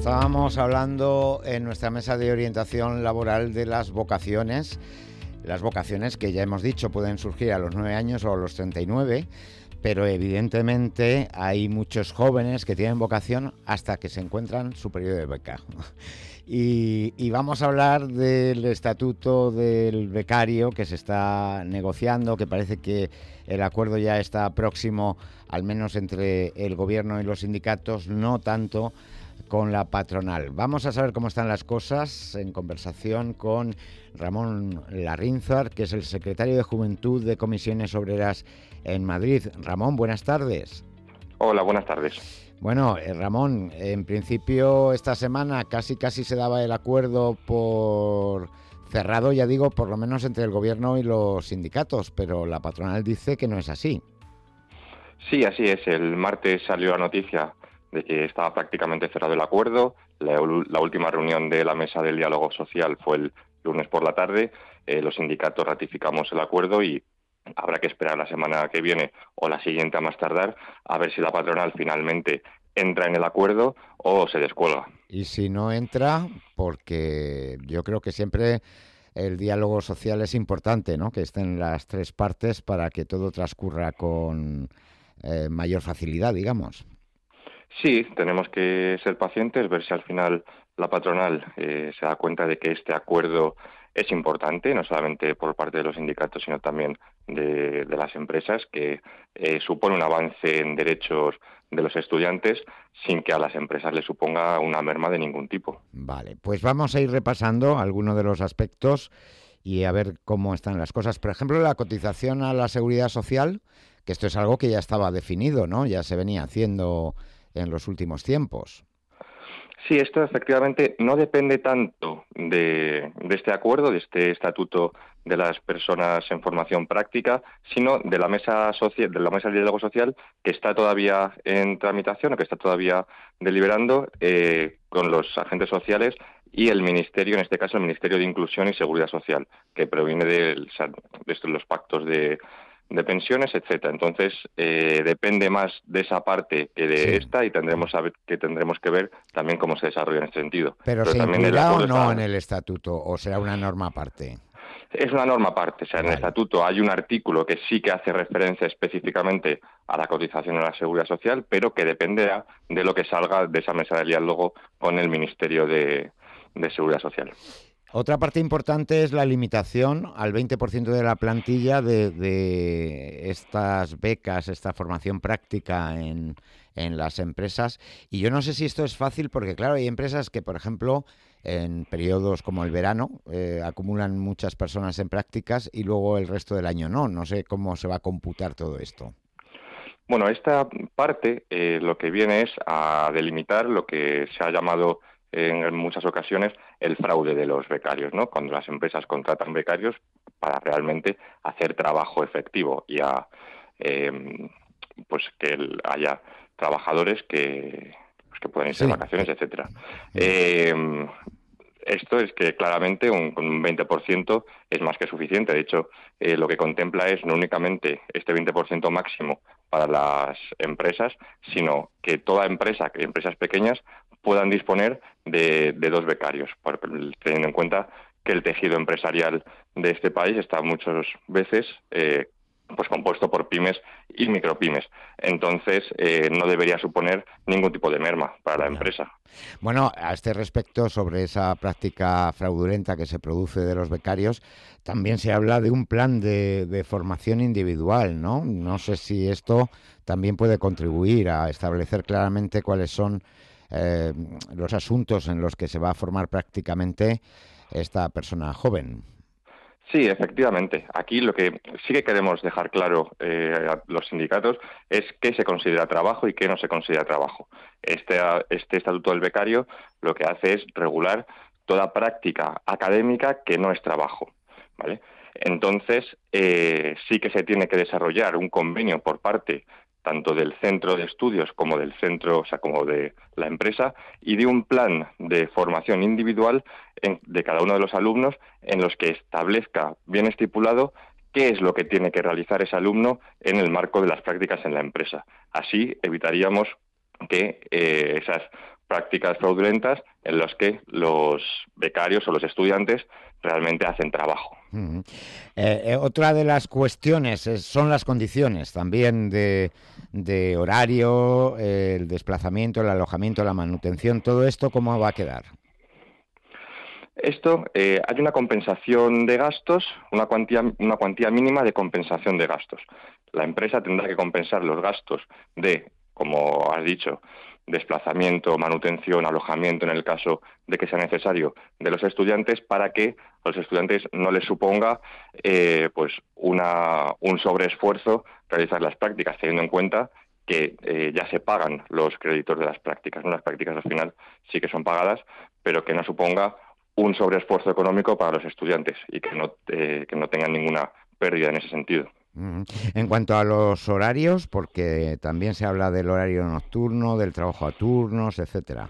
Estábamos hablando en nuestra mesa de orientación laboral de las vocaciones que ya hemos dicho pueden surgir a los 9 años o a los 39, pero evidentemente hay muchos jóvenes que tienen vocación hasta que se encuentran su periodo de beca. Y vamos a hablar del estatuto del becario que se está negociando, que parece que el acuerdo ya está próximo, al menos entre el gobierno y los sindicatos, no tanto con la patronal. Vamos a saber cómo están las cosas en conversación con Ramón Larrínzar, que es el secretario de Juventud de Comisiones Obreras en Madrid. Ramón, buenas tardes. Hola, buenas tardes. Bueno, Ramón, en principio esta semana casi se daba el acuerdo por cerrado, ya digo, por lo menos entre el gobierno y los sindicatos, pero la patronal dice que no es así. Sí, así es. El martes salió la noticia de que estaba prácticamente cerrado el acuerdo. La última reunión de la mesa del diálogo social fue el lunes por la tarde. Los sindicatos ratificamos el acuerdo y habrá que esperar la semana que viene o la siguiente a más tardar a ver si la patronal finalmente entra en el acuerdo o se descuelga. Y si no entra, porque yo creo que siempre el diálogo social es importante, ¿no? Que estén las tres partes para que todo transcurra con mayor facilidad, digamos. Sí, tenemos que ser pacientes, ver si al final la patronal se da cuenta de que este acuerdo es importante, no solamente por parte de los sindicatos, sino también de las empresas, que supone un avance en derechos de los estudiantes sin que a las empresas les suponga una merma de ningún tipo. Vale, pues vamos a ir repasando algunos de los aspectos y a ver cómo están las cosas. Por ejemplo, la cotización a la Seguridad Social, que esto es algo que ya estaba definido, ¿no? Ya se venía haciendo en los últimos tiempos. Sí, esto efectivamente no depende tanto de este acuerdo, de este estatuto de las personas en formación práctica, sino de la mesa de diálogo social que está todavía en tramitación o que está todavía deliberando con los agentes sociales y el Ministerio, en este caso el Ministerio de Inclusión y Seguridad Social, que proviene de los pactos de pensiones, etcétera. Entonces, depende más de esa parte que de esta y tendremos que ver también cómo se desarrolla en este sentido. Pero ¿se también incluirá o no en el estatuto o será una norma aparte? Es una norma aparte, o sea, en el estatuto hay un artículo que sí que hace referencia específicamente a la cotización a la Seguridad Social, pero que dependerá de lo que salga de esa mesa de diálogo con el Ministerio de Seguridad Social. Otra parte importante es la limitación al 20% de la plantilla de estas becas, esta formación práctica en las empresas. Y yo no sé si esto es fácil porque, claro, hay empresas que, por ejemplo, en periodos como el verano, acumulan muchas personas en prácticas y luego el resto del año no. No sé cómo se va a computar todo esto. Bueno, esta parte lo que viene es a delimitar lo que se ha llamado en muchas ocasiones el fraude de los becarios, ¿no? Cuando las empresas contratan becarios para realmente hacer trabajo efectivo y pues que haya trabajadores que puedan irse de vacaciones, etcétera. Esto es que claramente con un 20% es más que suficiente. De hecho, lo que contempla es no únicamente este 20% máximo para las empresas, sino que toda empresa, que empresas pequeñas, puedan disponer de 2 becarios, teniendo en cuenta que el tejido empresarial de este país está muchas veces pues compuesto por pymes y micropymes. Entonces, no debería suponer ningún tipo de merma para la empresa. Bueno, a este respecto, sobre esa práctica fraudulenta que se produce de los becarios, también se habla de un plan de formación individual, ¿no? No sé si esto también puede contribuir a establecer claramente cuáles son los asuntos en los que se va a formar prácticamente esta persona joven. Sí, efectivamente. Aquí lo que sí que queremos dejar claro a los sindicatos es qué se considera trabajo y qué no se considera trabajo. Este estatuto del becario lo que hace es regular toda práctica académica que no es trabajo, ¿vale? Entonces, sí que se tiene que desarrollar un convenio por parte tanto del centro de estudios como del centro, o sea, como de la empresa, y de un plan de formación individual de cada uno de los alumnos en los que establezca bien estipulado qué es lo que tiene que realizar ese alumno en el marco de las prácticas en la empresa. Así evitaríamos que esas prácticas fraudulentas en las que los becarios o los estudiantes realmente hacen trabajo. Otra de las cuestiones son las condiciones también de horario, el desplazamiento, el alojamiento, la manutención, todo esto, ¿cómo va a quedar? Esto, hay una compensación de gastos, una cuantía mínima de compensación de gastos. La empresa tendrá que compensar los gastos de, como has dicho, desplazamiento, manutención, alojamiento, en el caso de que sea necesario, de los estudiantes, para que a los estudiantes no les suponga pues un sobreesfuerzo realizar las prácticas, teniendo en cuenta que ya se pagan los créditos de las prácticas, ¿no? Las prácticas al final sí que son pagadas, pero que no suponga un sobreesfuerzo económico para los estudiantes y que no tengan ninguna pérdida en ese sentido. En cuanto a los horarios, porque también se habla del horario nocturno, del trabajo a turnos, etcétera.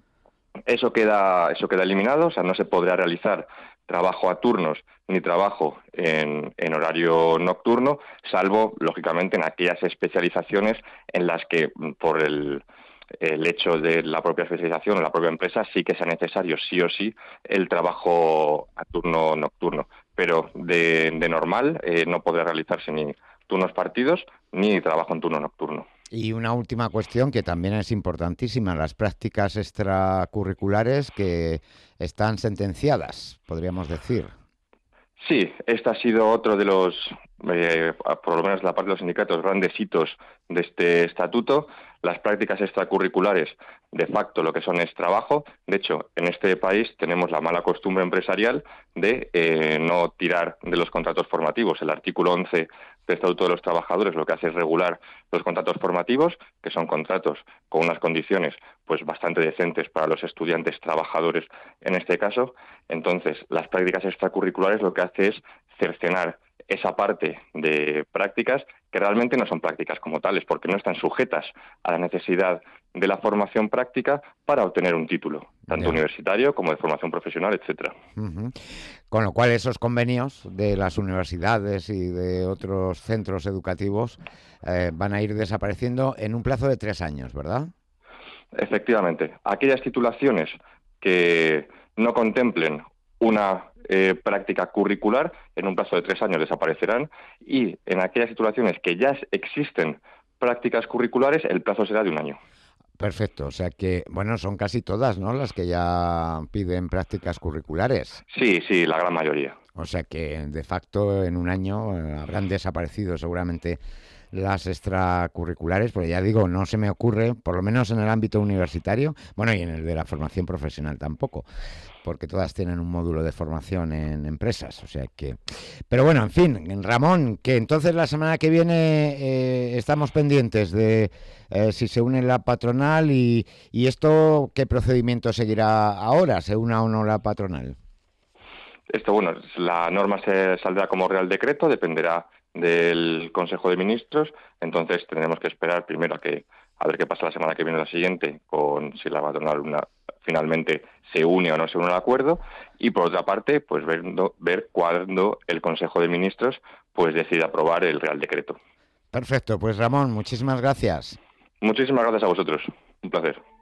Eso queda eliminado, o sea, no se podrá realizar trabajo a turnos ni trabajo en horario nocturno, salvo, lógicamente, en aquellas especializaciones en las que, por el hecho de la propia especialización o la propia empresa, sí que sea necesario, sí o sí, el trabajo a turno nocturno. Pero de normal no podrá realizarse ni turnos partidos ni trabajo en turno nocturno. Y una última cuestión que también es importantísima, las prácticas extracurriculares que están sentenciadas, podríamos decir. Sí, este ha sido otro de los, por lo menos la parte de los sindicatos, grandes hitos de este estatuto. Las prácticas extracurriculares, de facto, lo que son es trabajo. De hecho, en este país tenemos la mala costumbre empresarial de no tirar de los contratos formativos. El artículo 11 del Estatuto de los Trabajadores lo que hace es regular los contratos formativos, que son contratos con unas condiciones pues bastante decentes para los estudiantes trabajadores en este caso. Entonces, las prácticas extracurriculares lo que hace es cercenar esa parte de prácticas que realmente no son prácticas como tales, porque no están sujetas a la necesidad de la formación práctica para obtener un título, tanto universitario como de formación profesional, etcétera. Con lo cual esos convenios de las universidades y de otros centros educativos van a ir desapareciendo en un plazo de 3 años, ¿verdad? Efectivamente. Aquellas titulaciones que no contemplen una práctica curricular, en un plazo de 3 años desaparecerán, y en aquellas titulaciones que ya existen prácticas curriculares, el plazo será de 1 año. Perfecto, o sea que, bueno, son casi todas, ¿no?, las que ya piden prácticas curriculares. Sí, la gran mayoría. O sea que, de facto, en 1 año habrán desaparecido seguramente las extracurriculares, porque ya digo, no se me ocurre, por lo menos en el ámbito universitario, bueno, y en el de la formación profesional tampoco, porque todas tienen un módulo de formación en empresas, o sea que... Pero bueno, en fin, Ramón, que entonces la semana que viene estamos pendientes de si se une la patronal y esto, ¿qué procedimiento seguirá ahora? ¿Se una o no la patronal? Esto, bueno, la norma se saldrá como Real Decreto, dependerá del Consejo de Ministros, entonces tendremos que esperar primero a ver qué pasa la semana que viene o la siguiente, con si la patronal finalmente se une o no se une al acuerdo, y por otra parte, pues ver cuándo el Consejo de Ministros pues decide aprobar el Real Decreto. Perfecto, pues Ramón, muchísimas gracias. Muchísimas gracias a vosotros, un placer.